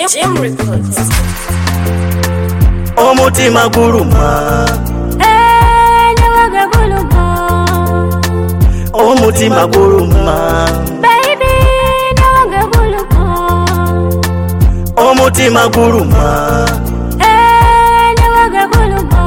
Jim Records. Omutima guluma, newaga guluma. omutima guluma, Baby, newaga guluma. omutima guluma, Newaga guluma.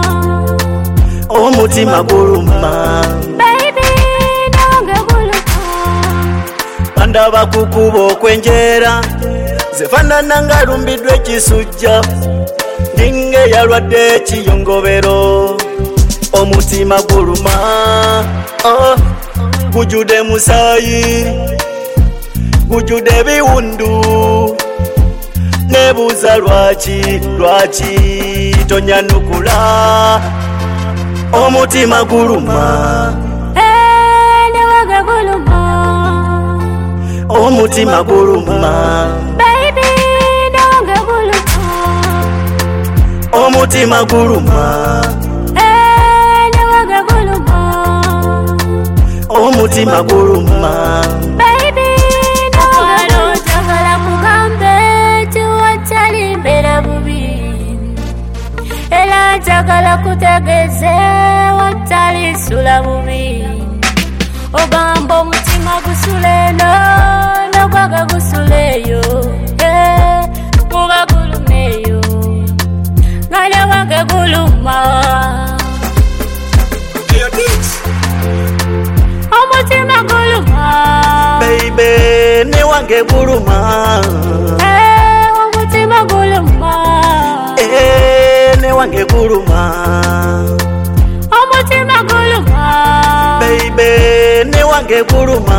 omutima guluma. Baby, newaga guluma. Bandaba kukuba okwenjera, zefanana nga lumbidwe ekisujja, ndinga eyalwadde ekiyongobero. Omutima guluma, gujjude musaayi, gujjude ebiwundu, nebuuza lwaki tonyanukula. Omutima guluma, Newaga guluma. omutima guluma, Baby, newaga guluma. omutima guluma, Newaga guluma. omutima guluma. Baby, newaga njagala kugambe tiwatali mbeera bubi, era njagala kutegeeze watali sula bubi. Ogamba omutima gusuleeno nogwaga gusuleeyo, guba gulumeeyo nga ne wange guluma. Omutima guluma, Baby, ne wange guluma, omutima guluma. ne wange guluma. Omutima guluma, Baby, ne wange guluma,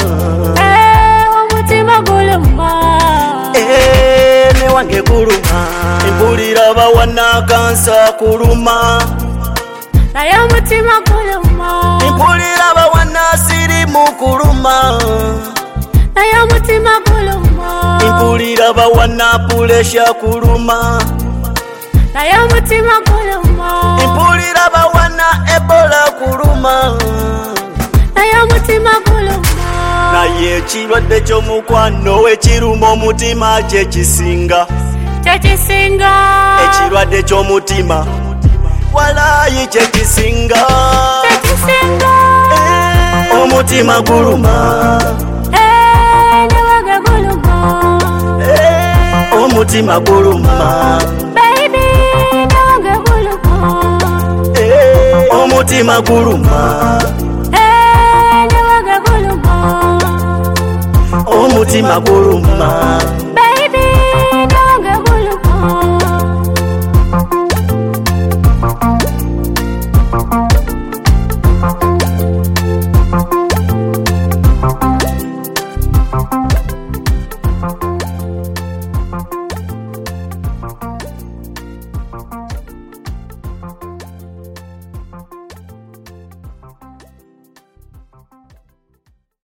omutima guluma. ne wange guluma. Mpulira bawana kansa kuluma, Naye omutima guluma, mpulira bawana sirimu kuluma, naye omutima guluma. mpulira bawana pulesha kuluma, Naye omutima guluma, mpulira bawana ebola kuluma. naye omutima guluma. Naye ekirwadde ky'omukwano ekiruma omutima kyekisinga, Kyekisinga, ekirwadde ky'omutima walayi kyekisinga. kyekisinga. Omutima guluma, Newaga guluma. omutima guluma, Baby, newaga guluma. omutima guluma, Newaga guluma. omutima guluma. Baby,